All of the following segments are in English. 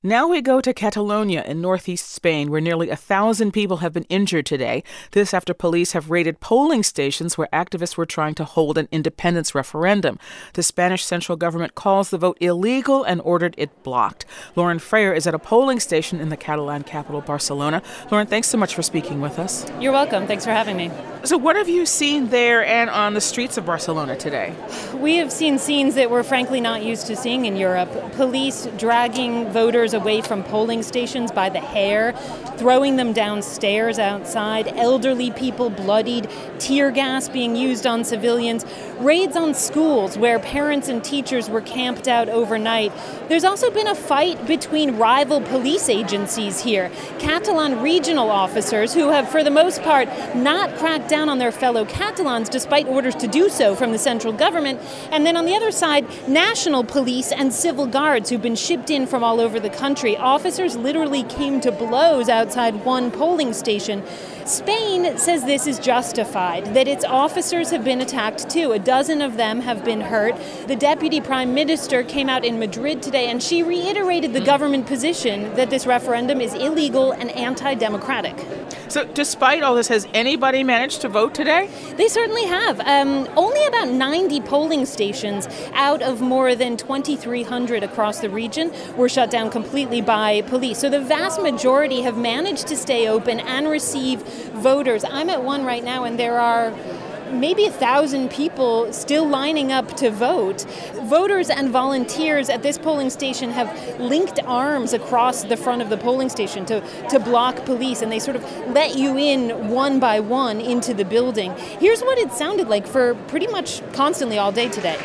Now we go to Catalonia in northeast Spain, where nearly 1,000 people have been injured today. This after police have raided polling stations where activists were trying to hold an independence referendum. The Spanish central government calls the vote illegal and ordered it blocked. Lauren Freyer is at a polling station in the Catalan capital, Barcelona. Lauren, thanks so much for speaking with us. You're welcome. Thanks for having me. So what have you seen there and on the streets of Barcelona today? We have seen scenes that we're frankly not used to seeing in Europe. Police dragging voters away from polling stations by the hair, throwing them downstairs outside, elderly people bloodied, tear gas being used on civilians, raids on schools where parents and teachers were camped out overnight. There's also been a fight between rival police agencies here. Catalan regional officers who have, for the most part, not cracked down on their fellow Catalans despite orders to do so from the central government. And then on the other side, national police and civil guards who've been shipped in from all over the country. Officers literally came to blows outside one polling station. Spain says this is justified, that its officers have been attacked too. A dozen of them have been hurt. The deputy prime minister came out in Madrid today and she reiterated the government position that this referendum is illegal and anti-democratic. So despite all this, has anybody managed to vote today? They certainly have. Only about 90 polling stations out of more than 2,300 across the region were shut down completely by police. So the vast majority have managed to stay open and receive voters. I'm at one right now and there are maybe 1,000 people still lining up to vote. Voters and volunteers at this polling station have linked arms across the front of the polling station to block police, and they sort of let you in one by one into the building. Here's what it sounded like for pretty much constantly all day today.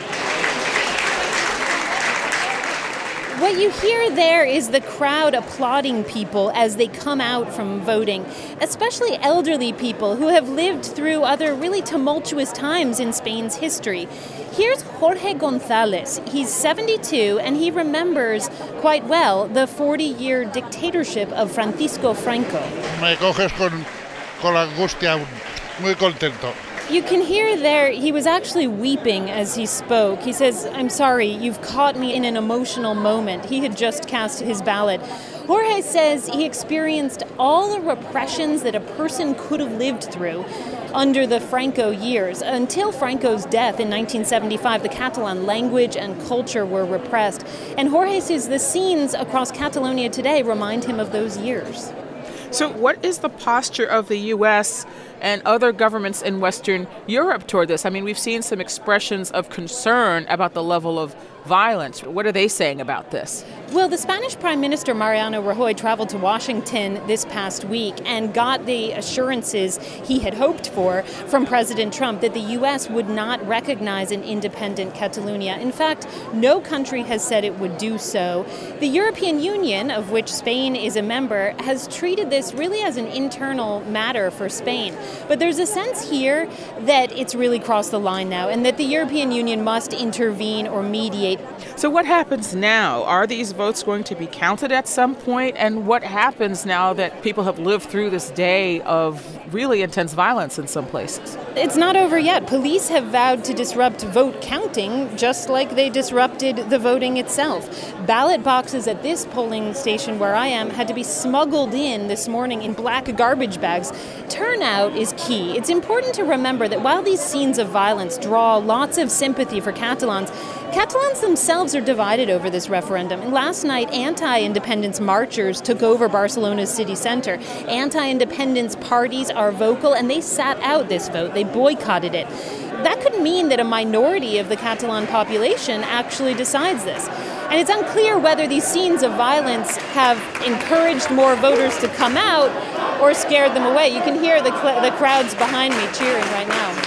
What you hear there is the crowd applauding people as they come out from voting, especially elderly people who have lived through other really tumultuous times in Spain's history. Here's Jorge González. He's 72 and he remembers quite well the 40-year dictatorship of Francisco Franco. Me coges con la angustia, muy contento. You can hear there, he was actually weeping as he spoke. He says, "I'm sorry, you've caught me in an emotional moment." He had just cast his ballot. Jorge says he experienced all the repressions that a person could have lived through under the Franco years. Until Franco's death in 1975, the Catalan language and culture were repressed. And Jorge says the scenes across Catalonia today remind him of those years. So what is the posture of the U.S. and other governments in Western Europe toward this? I mean, we've seen some expressions of concern about the level of violence. What are they saying about this? Well, the Spanish Prime Minister Mariano Rajoy traveled to Washington this past week and got the assurances he had hoped for from President Trump that the U.S. would not recognize an independent Catalonia. In fact, no country has said it would do so. The European Union, of which Spain is a member, has treated this really as an internal matter for Spain. But there's a sense here that it's really crossed the line now and that the European Union must intervene or mediate. So what happens now? Are these votes going to be counted at some point? And what happens now that people have lived through this day of really intense violence in some places? It's not over yet. Police have vowed to disrupt vote counting just like they disrupted the voting itself. Ballot boxes at this polling station where I am had to be smuggled in this morning in black garbage bags. Turnout is key. It's important to remember that while these scenes of violence draw lots of sympathy for Catalans themselves are divided over this referendum. And last night, anti-independence marchers took over Barcelona's city center. Anti-independence parties are vocal, and they sat out this vote. They boycotted it. That could mean that a minority of the Catalan population actually decides this. And it's unclear whether these scenes of violence have encouraged more voters to come out or scared them away. You can hear the crowds behind me cheering right now.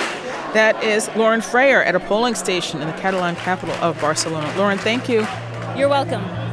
That is Lauren Freyer at a polling station in the Catalan capital of Barcelona. Lauren, thank you. You're welcome.